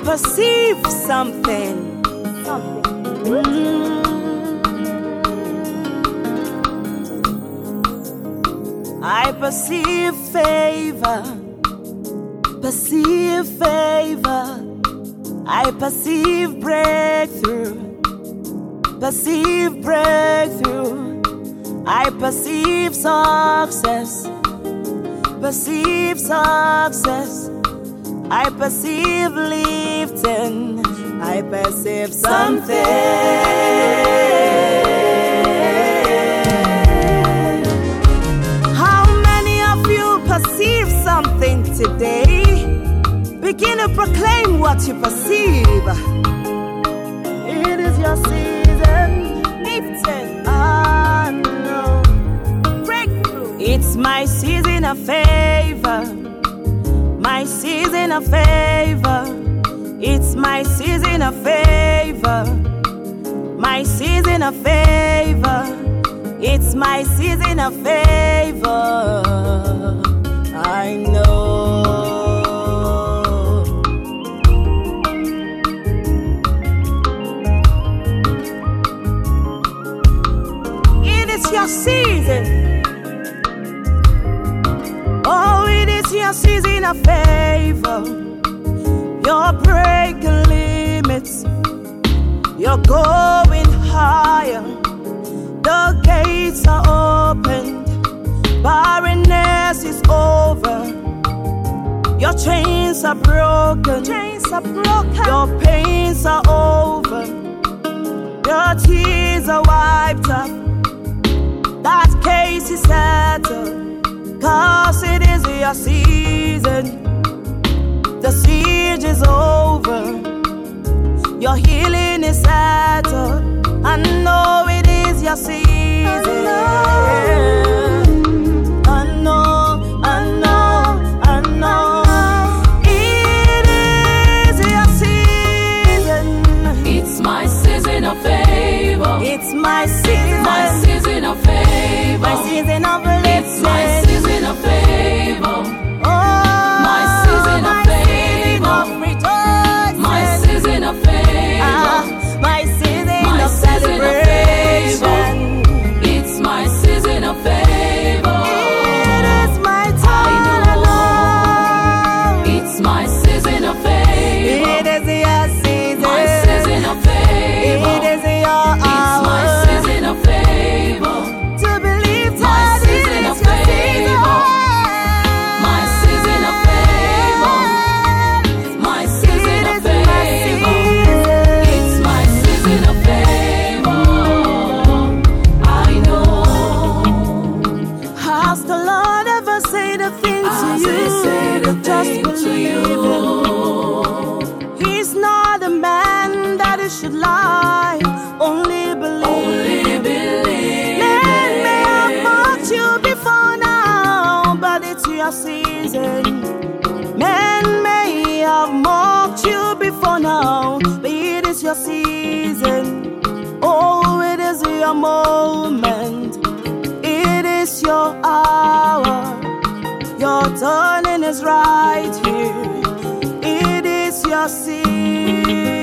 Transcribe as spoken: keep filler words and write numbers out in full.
perceive something. Something. Mm. I perceive favor. Perceive favor. I perceive breakthrough. Perceive breakthrough. I perceive success. Perceive success. I perceive lifting. I perceive something. How many of you perceive something today? Begin to proclaim what you perceive. It is your season. Lifting. I know. Breakthrough. It's my season of favor. My season of favor. It's my season of favor. My season of favor. It's my season of favor. I know. It is your season. Oh, it is your season of favor. You're breaking limits. You're going higher. The gates are opened. Barrenness is over. Your chains are broken. Chains are broken. Your pains are over. Your tears are wiped up. That case is settled. 'Cause it is your season. The siege is over. Your healing is settled. I know it is your season. I know, I know, I know. It is your season. It's my season of favor. It's my season. My season of favor. My season of lifting. It's my season of favor. Oh, my season of favor. My season of favor. Ah, my season My of season of celebration. It's my season of favor. It is my time. I know. It's my season of favor. It is your season. My season of favor. It is your hour. It's my season of favor. To believe My that season it of is your favor. My season of favor. My season It of is my favor. season. It's my season of favor. I know. Has the Lord ever said a thing to As you? I said a Just thing to believe you. him. He's not a man that he should lie. Only believe. Only believe Men may have it. mocked you before now, but it's your season. Men may have mocked you before now, but it is your season. Oh, it is your moment. It is your hour. Your turning is right here. It is your season.